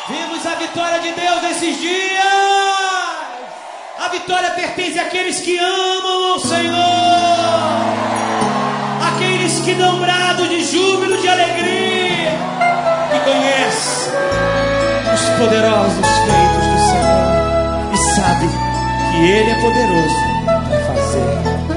Vimos a vitória de Deus nesses dias. A vitória pertence àqueles que amam ao Senhor, aqueles que dão brado de júbilo, de alegria, que conhecem os poderosos feitos do Senhor e sabem que Ele é poderoso para fazer.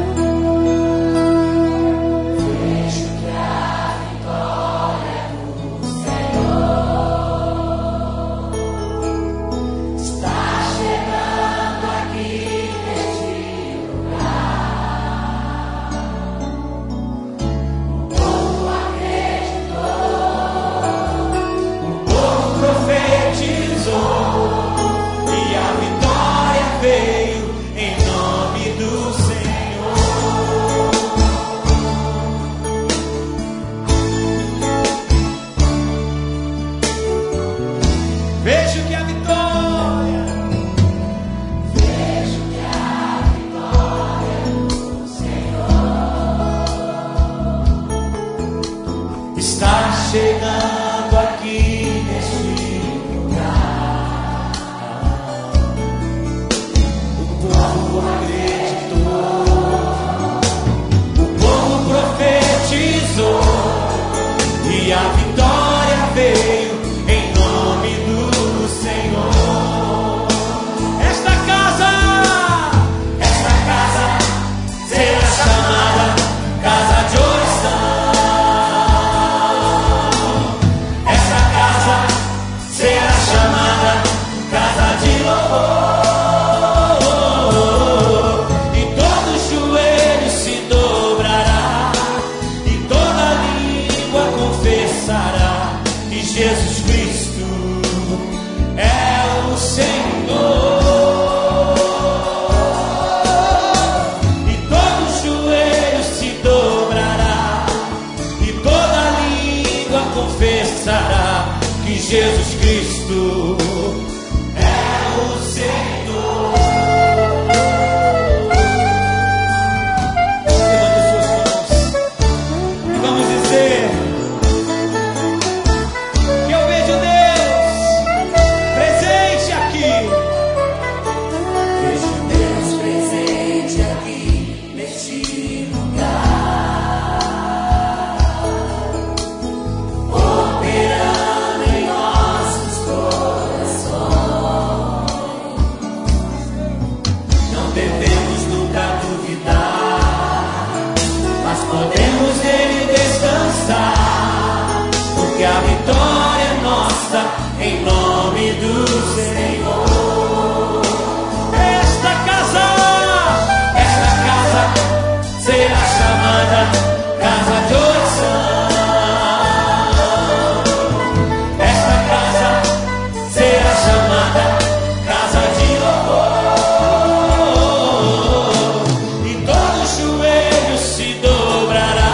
Chegando aqui neste lugar, o povo acreditou, o povo profetizou e a vitória veio em nome do Senhor. Esta casa será chamada casa de oração. Jesus Cristo é o Senhor, e todo joelho se dobrará, e toda língua confessará que Jesus Cristo é o Senhor. Levante suas mãos e vamos dizer: porque a vitória é nossa em nome do Senhor. Esta casa será chamada casa de oração. Esta casa será chamada casa de louvor, e todo joelho se dobrará,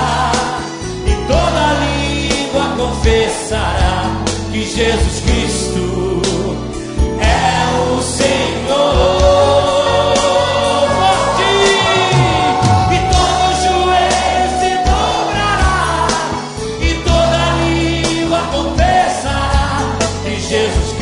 confessará que Jesus Cristo é o Senhor. Forte! E todo joelho se dobrará, e toda língua confessará que Jesus